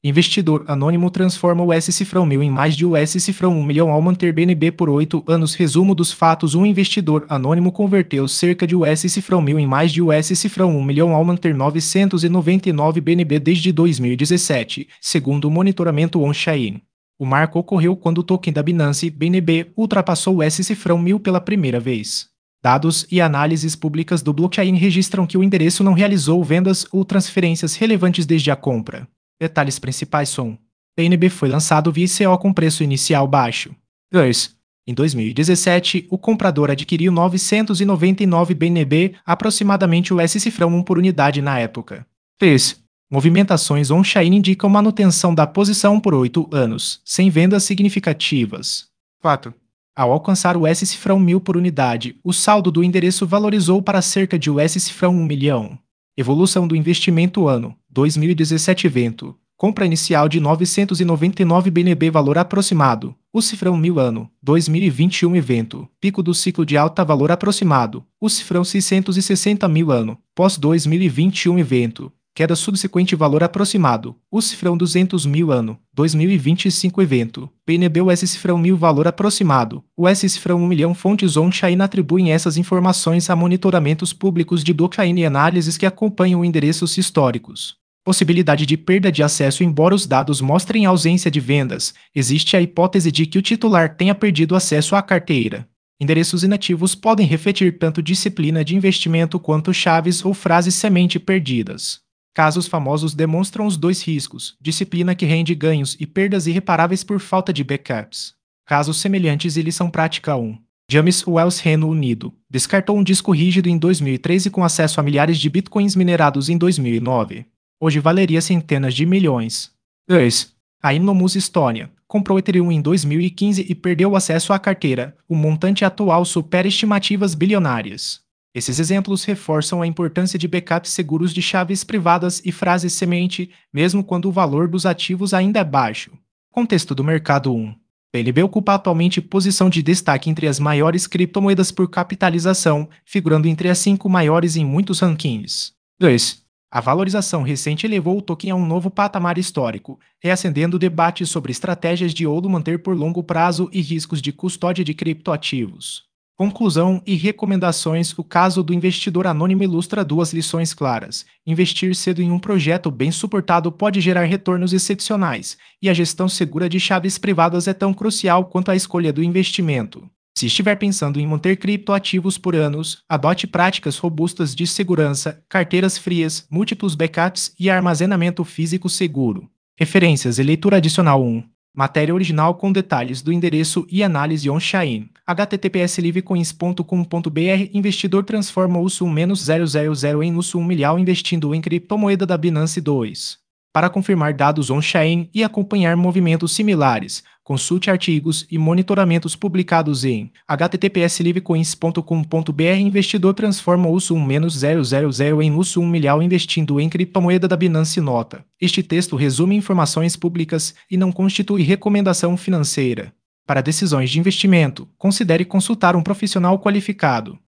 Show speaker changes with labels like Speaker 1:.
Speaker 1: Investidor anônimo transforma o S cifrão 1000 em mais de US cifrão 1 milhão ao manter BNB por 8 anos. Resumo dos fatos: um investidor anônimo converteu cerca de US cifrão 1000 em mais de US cifrão 1 milhão ao manter 999 BNB desde 2017, segundo o monitoramento on-chain. O marco ocorreu quando o token da Binance BNB ultrapassou o S cifrão 1000 pela primeira vez. Dados e análises públicas do blockchain registram que o endereço não realizou vendas ou transferências relevantes desde a compra. Detalhes principais são: BNB foi lançado via ICO com preço inicial baixo. 2. Em 2017, o comprador adquiriu 999 BNB, aproximadamente o S cifrão 1 por unidade na época. 3. Movimentações on-chain indicam manutenção da posição por 8 anos, sem vendas significativas. 4. Ao alcançar o S cifrão 1000 por unidade, o saldo do endereço valorizou para cerca de US cifrão 1 milhão. Evolução do investimento ano 2017 evento. Compra inicial de 999 BNB valor aproximado. O cifrão 1000 ano 2021 evento. Pico do ciclo de alta valor aproximado. O cifrão 660 mil ano pós 2021 evento. Queda subsequente valor aproximado. O cifrão 200 mil ano 2025 evento. BNB US cifrão 1000 valor aproximado. O S cifrão 1 milhão. Fontes on-chain atribuem essas informações a monitoramentos públicos de blockchain e análises que acompanham endereços históricos. Possibilidade de perda de acesso. Embora os dados mostrem ausência de vendas, existe a hipótese de que o titular tenha perdido acesso à carteira. Endereços inativos podem refletir tanto disciplina de investimento quanto chaves ou frases semente perdidas. Casos famosos demonstram os dois riscos: disciplina que rende ganhos e perdas irreparáveis por falta de backups. Casos semelhantes e lição prática 1. James Wells, Reino Unido, descartou um disco rígido em 2013 com acesso a milhares de bitcoins minerados em 2009. Hoje valeria centenas de milhões. 2. A Inomus, Estônia, comprou Ethereum em 2015 e perdeu o acesso à carteira. O montante atual supera estimativas bilionárias. Esses exemplos reforçam a importância de backups seguros de chaves privadas e frases semente, mesmo quando o valor dos ativos ainda é baixo. Contexto do mercado 1. BNB ocupa atualmente posição de destaque entre as maiores criptomoedas por capitalização, figurando entre as 5 maiores em muitos rankings. 2. A valorização recente elevou o token a um novo patamar histórico, reacendendo o debate sobre estratégias de ouro manter por longo prazo e riscos de custódia de criptoativos. Conclusão e recomendações: o caso do investidor anônimo ilustra duas lições claras. Investir cedo em um projeto bem suportado pode gerar retornos excepcionais, e a gestão segura de chaves privadas é tão crucial quanto a escolha do investimento. Se estiver pensando em manter criptoativos por anos, adote práticas robustas de segurança, carteiras frias, múltiplos backups e armazenamento físico seguro. Referências e leitura adicional 1. Matéria original com detalhes do endereço e análise on-chain. https://livecoins.com.br. Investidor transforma USU-000 em USU 1 milhão investindo em criptomoeda da Binance 2. Para confirmar dados on-chain e acompanhar movimentos similares, consulte artigos e monitoramentos publicados em https://livecoins.com.br. Investidor transforma USU-000 em USU 1 milhão investindo em criptomoeda da Binance. Nota: este texto resume informações públicas e não constitui recomendação financeira. Para decisões de investimento, considere consultar um profissional qualificado.